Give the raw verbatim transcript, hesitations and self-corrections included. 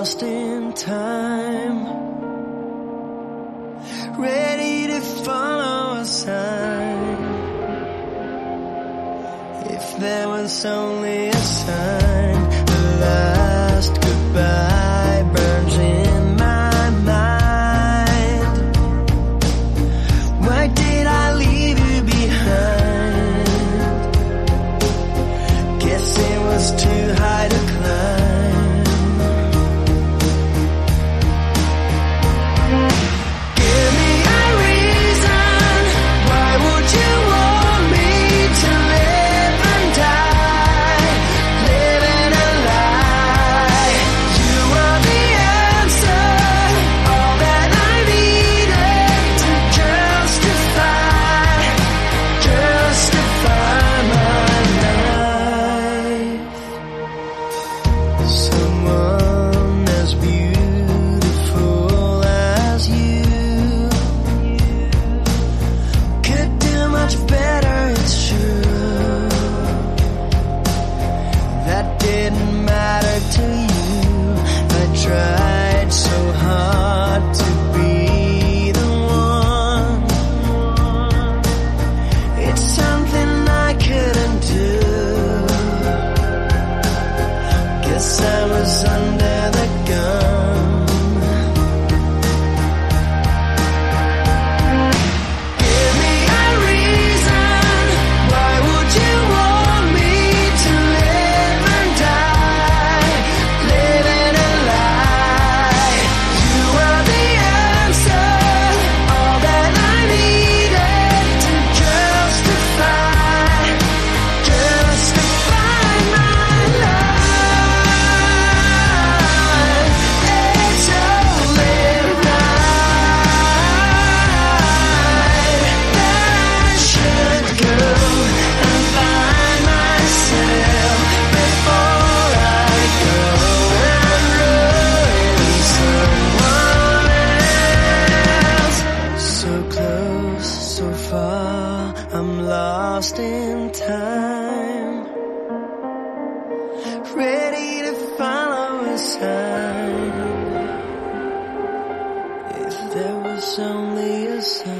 lost in time, ready to follow a sign. If there was only a sign, the last goodbye burns in my mind. Why did I leave you behind? Guess it was too high to climb. Give me a reason, why would you want me to live and die, living a lie? You are the answer, all that I needed to justify, justify my life. Someone as beautiful as you could do much better, it's true. That didn't matter to you. I tried so hard to be the one. It's something I couldn't do. Guess I was under the gun. Give me a reason, why would you want me to live and die, living a lie? You are the answer, all that I needed to justify, justify my life. It's only right that I should go and find myself before I go and ruin someone else. So close, so far, I'm lost in time, ready to follow a sign. If there was only a sign.